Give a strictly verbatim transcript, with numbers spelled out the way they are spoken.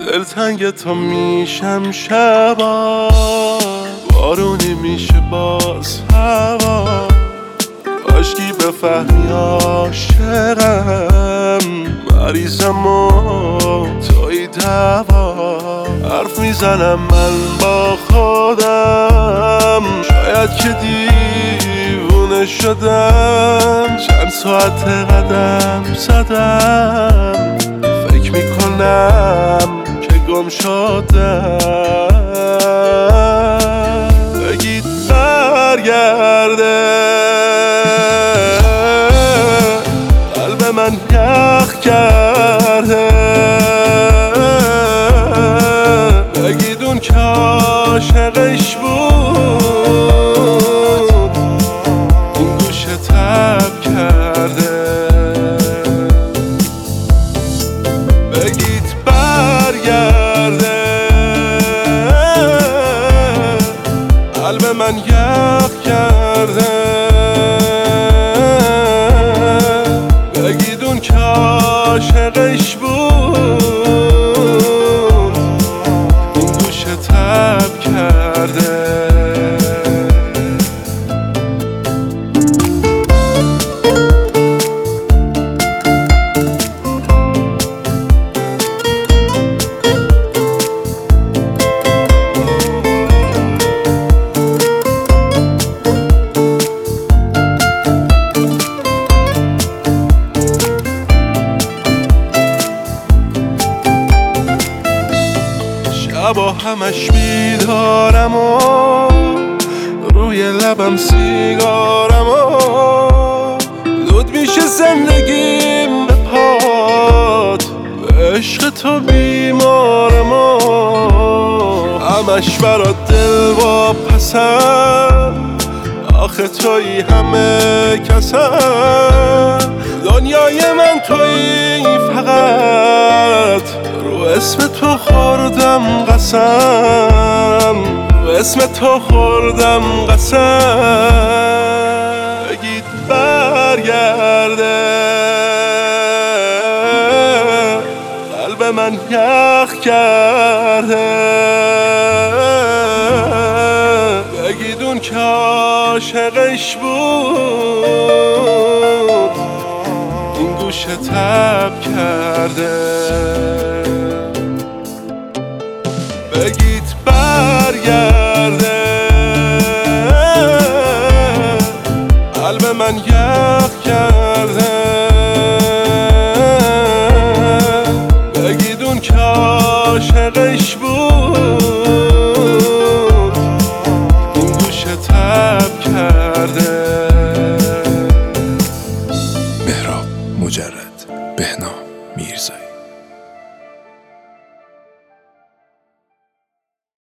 دلتنگ تو میشم شبا، بارونی میشه باز هوا، کاشکی بفهمی عاشقم، مریضم و توی دوا. حرف میزنم من با خودم، شاید که دیوونه شدم، چند ساعت قدم زدم، فکر میکنم که گم شدم. بگید برگرده، قلب من یخ کرده، بگید اون که عاشقش بود این گوشه تب کرده. بگید برگرده، قلب من یخ کرده، بگید اون که عاشقش بود این گوشه تب کرده. شبا همش بیدارم و روی لبم سیگارم و زود میشه زندگیم به پات، به عشق تو بیمارم و همش برات دل با پسم، آخه توی همه کسم، دنیای من توی فقط، رو اسم تو خوردم قسم، رو اسم تو خوردم قسم. بگید برگرده، قلب من یخ کرده، بگید اون که عاشقش بود این گوشه تب کرده. بگید برگرده، قلب من یخ کرده، بگید اون که عاشقش بود